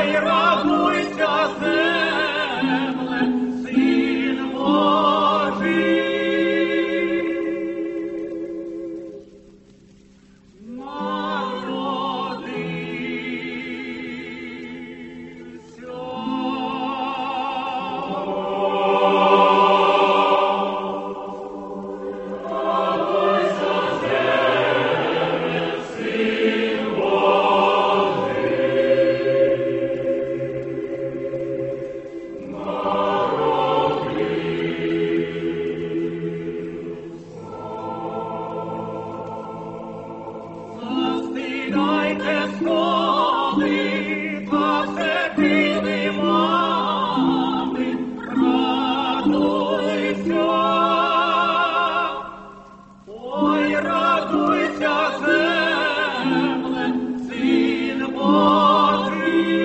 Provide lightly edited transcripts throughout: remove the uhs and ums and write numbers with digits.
Ой, радуйся, земле, Син Божий. Дайте сколи, та все білі мами, радуйся. Ой, радуйся, земле, Син Божий.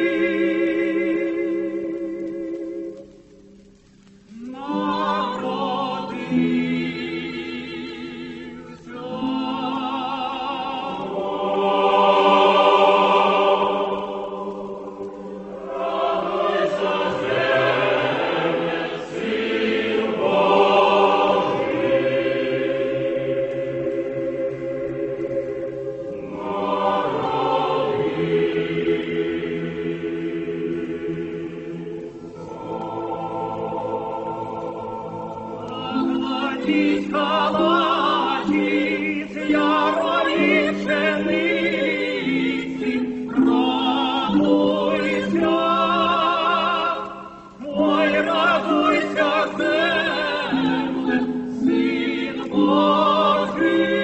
Кладіть калачі з ярої пшениці, радуйся, ой, радуйся, земле, Син Божий.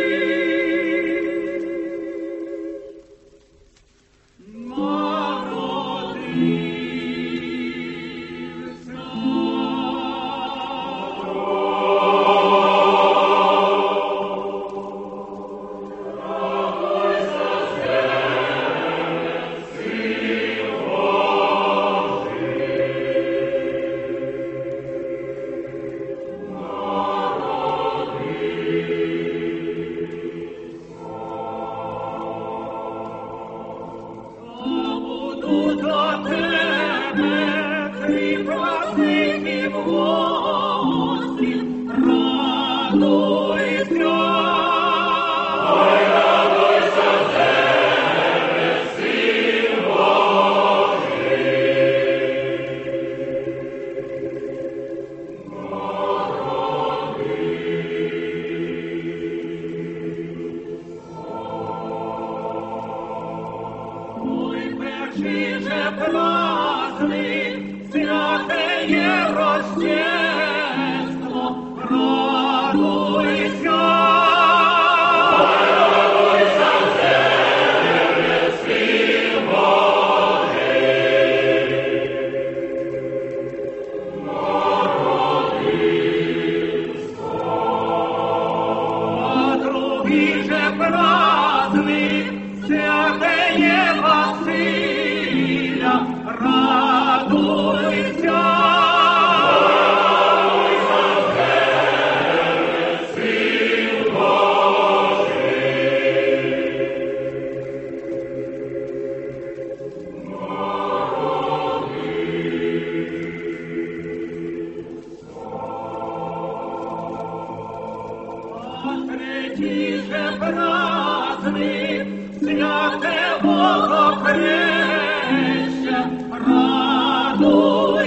До тебе припросив в гості, радуйся. Ой, радуйся, земле, Син Божий. Перший же праздник, святеє Рождество, радуйся. Ой, радуйся, земле, Син Божий. Народився. А другий же праздник, святеє Василя, радуйся. Радуйся, земле, Син Божий. А третій же праздник, святе Водохреща, радуйся.